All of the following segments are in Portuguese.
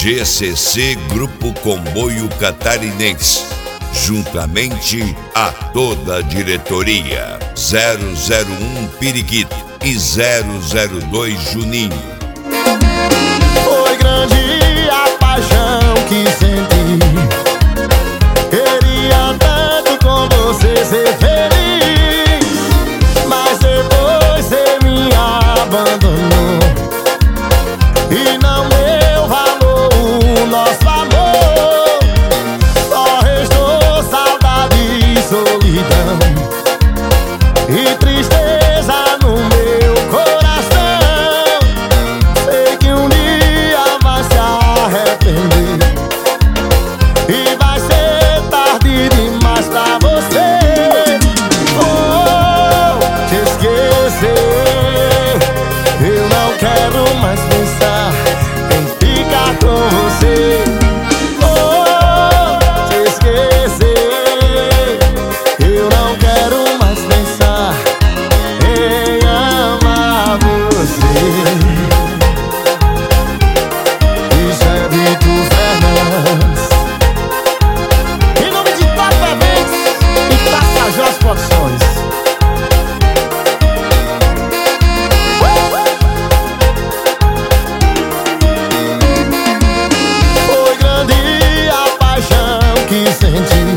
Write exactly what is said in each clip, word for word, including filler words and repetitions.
G C C Grupo Comboio Catarinense, juntamente a toda a diretoria. Zero zero um Periquito e zero zero dois Juninho. Foi grande a paixão que senti, queria tanto com você ser feliz, mas depois você me abandonou e não deu valor o nosso amor. Só restou saudade e solidão e tristeza no meu coração. Sei que um dia vai se arrepender e vai ser tarde demais pra você. Oh, te esquecer, eu não quero mais pensar em ficar com você. Oh, te esquecer, eu não quero mais pensar em amar você. Isso é Vitor Fernandes, em nome de Tata Eventos e Tapajós Produções. Foi grande a paixão que senti,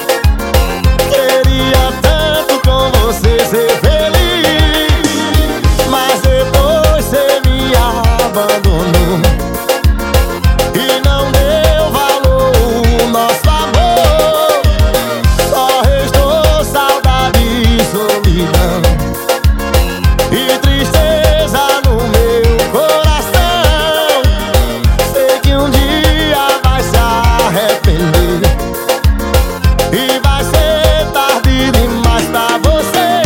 queria tanto com você ser feliz, mas depois você me abandonou e não deu valor o nosso amor. Só restou saudade e solidão e tristeza no meu coração. Sei que um dia vai se arrepender e vai ser tarde demais pra você.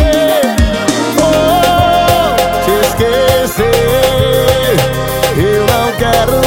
Oh, te esquecer, eu não quero